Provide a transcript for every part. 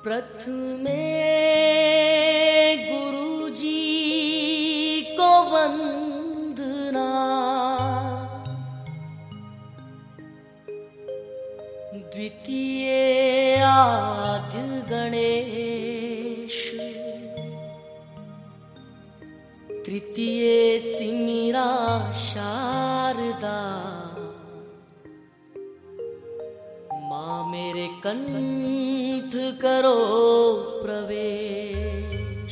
प्रथमे गुरु जी को वंदना, द्वितीय आद्य गणेश, तृतीय सिमिरा शारदा, माँ मेरे कंठ करो प्रवेश।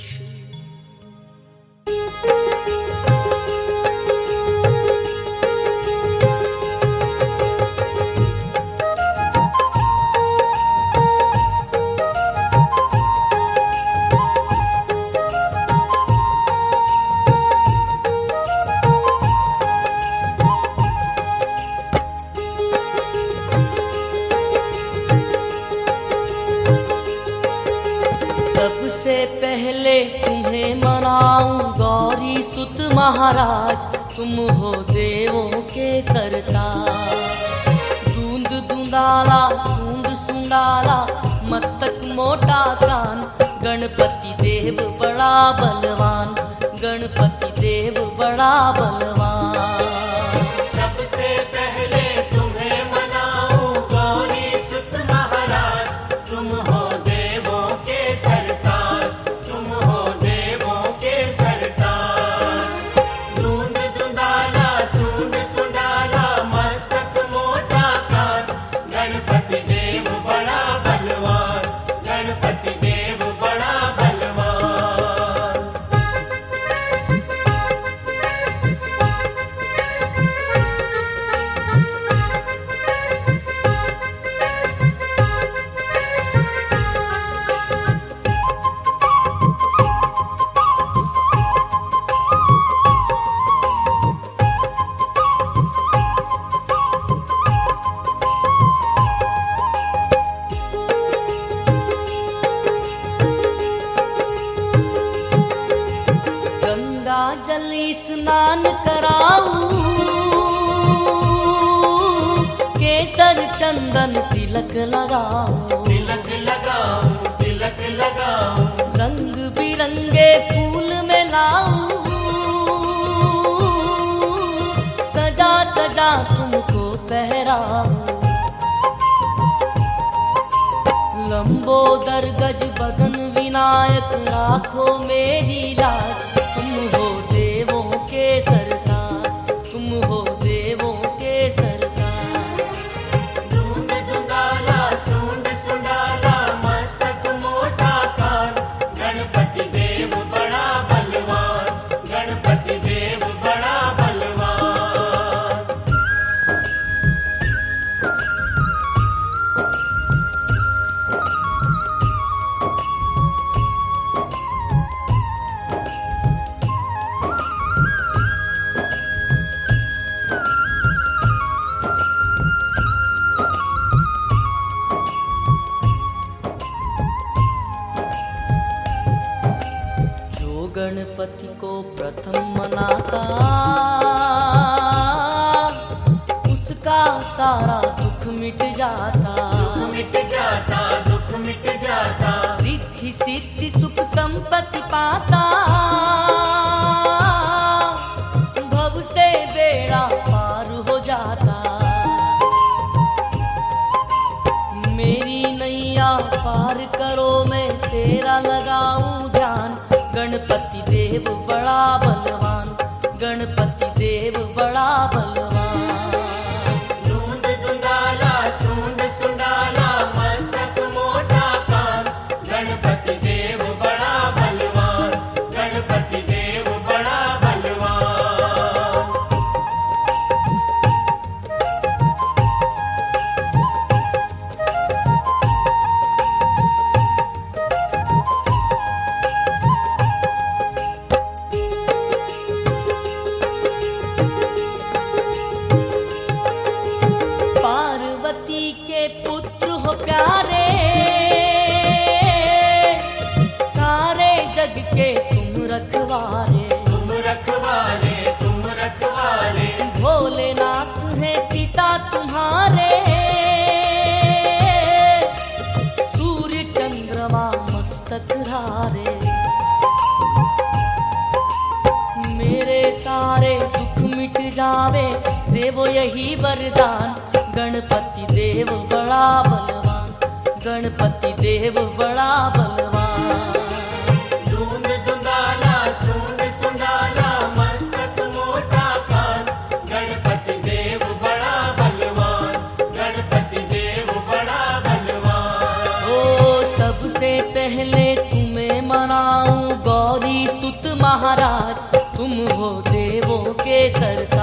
सबसे पहले तुम्हें मनाऊं गौरी सुत महाराज, तुम हो देवों के सरताज। दूंद दूंदाला सूंद सुंडाला, मस्तक मोटा कान, गणपति देव बड़ा बलवान, गणपति देव बड़ा बलवान। सबसे पहले तुम्हें मनाऊं गौरी सुत महाराज, तुम हो देवों के सरताज, तुम हो देवों के सरताज। दूंद दूंदाला सूंड सुंडाला, मस्तक मोटा कान, गणपति देव बड़ा बलवान, गणपति देव बड़ा बलवान। गंगा जल स्नान कराऊं, केसर चंदन तिलक लगाऊं, तिलक लगाऊं, तिलक लगाऊं, रंग बिरंगे फूल में लाऊं, सजा सजा तुमको पहराऊं। लंबोदर गज बदन विनायक, राखो मेरी लाज, तुम हो देवों के सरताज, तुम हो देवों के सरताज। दूंद दूंदाला सूंड सुंडाला, मस्तक मोटा कान, गणपति देव बड़ा बलवान, गणपति देव बड़ा बलवान। जो गणपति को प्रथम मनाता, उसका सारा दुख मिट जाता, दुख मिट जाता, दुख मिट जाता, रिद्धि सिद्धि सुख संपत्ति पाता, भव से बेड़ा पार हो जाता। मेरी नैया पार करो, मैं तेरा लगाऊं ध्यान, गणपति देव बड़ा बलवान, गणपति देव बड़ा बलवान। दूंद दूंदाला सूंड सुंडाला, मस्तक मोटा कान, गणपति देव बड़ा बलवान, गणपति देव बड़ा बलवान। पार्वती के पुत्र हो प्यारे, सारे जग के तुम रखवारे, तुम रखवाले, तुम रखवाले, भोलेनाथ है पिता तुम्हारे, सूर्य चंद्रमा वो यही वरदान, गणपति देव बड़ा बलवान, गणपति देव बड़ा बलवान। धूंध धुंधाला सूंड सुंडाला मस्तक मोटा कान, गणपति देव बड़ा बलवान, गणपति देव बड़ा बलवान। ओ सबसे पहले तुम्हें मनाऊं गौरी सुत महाराज, तुम हो देवों के सरदार।